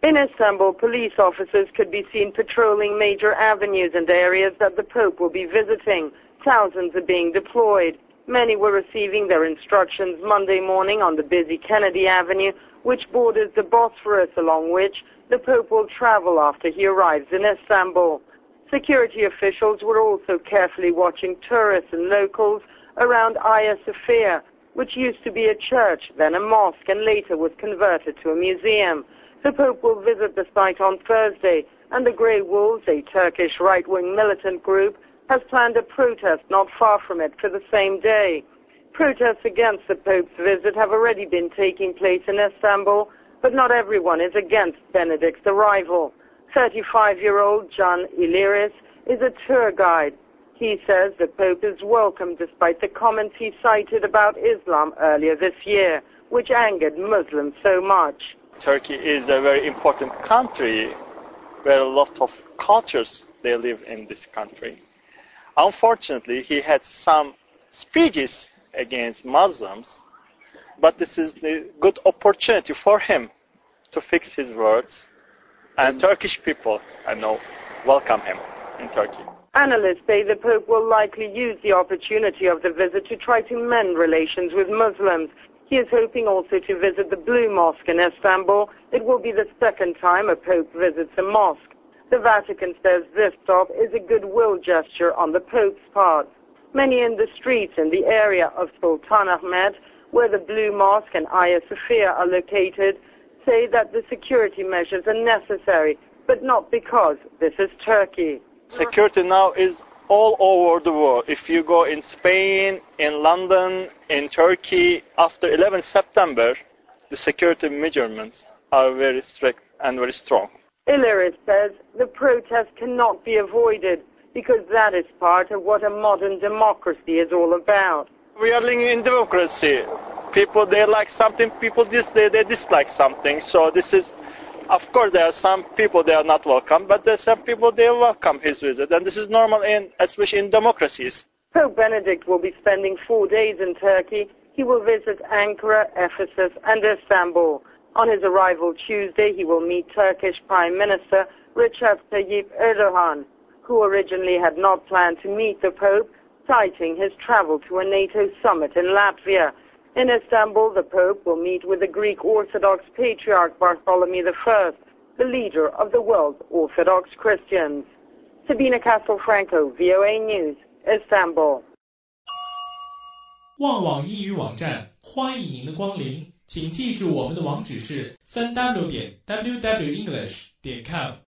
In Istanbul, police officers could be seen patrolling major avenues and areas that the Pope will be visiting. Thousands are being deployed. Many were receiving their instructions Monday morning on the busy Kennedy Avenue, which borders the Bosphorus, along which the Pope will travel after he arrives in Istanbul. Security officials were also carefully watching tourists and locals around Hagia Sophia, which used to be a church, then a mosque, and later was converted to a museum. The Pope will visit the site on Thursday, and the Grey Wolves, a Turkish right-wing militant group, has planned a protest not far from it for the same day. Protests against the Pope's visit have already been taking place in Istanbul, but not everyone is against Benedict's arrival. 35-year-old Can Iliris is a tour guide. He says the Pope is welcome despite the comments he cited about Islam earlier this year, which angered Muslims so much. Turkey is a very important country where a lot of cultures they live in this country. Unfortunately, he had some speeches against Muslims, but this is a good opportunity for him to fix his words, and Turkish people, I know, welcome him in Turkey. Analysts say the Pope will likely use the opportunity of the visit to try to mend relations with Muslims. He is hoping also to visit the Blue Mosque in Istanbul. It will be the second time a Pope visits a mosque. The Vatican says this stop is a goodwill gesture on the Pope's part. Many in the streets in the area of Sultanahmet, where the Blue Mosque and Hagia Sophia are located, say that the security measures are necessary, but not because this is Turkey. Security now is all over the world. If you go in Spain, in London, in Turkey, after 11 September, the security measurements are very strict and very strong. Iliris says the protest cannot be avoided because that is part of what a modern democracy is all about. We are living in democracy. People, they like something, people they dislike something. So this is, of course, there are some people they are not welcome, but there are some people they welcome his visit. And this is normal, especially in democracies. Pope Benedict will be spending 4 days in Turkey. He will visit Ankara, Ephesus, and Istanbul. On his arrival Tuesday, he will meet Turkish Prime Minister Recep Tayyip Erdogan, who originally had not planned to meet the Pope, citing his travel to a NATO summit in Latvia. In Istanbul, the Pope will meet with the Greek Orthodox Patriarch Bartholomew I, the leader of the world's Orthodox Christians. Sabina Castelfranco, VOA News, Istanbul. 旺网英语网站，欢迎您的光临，请记住我们的网址是 3w.wwenglish.com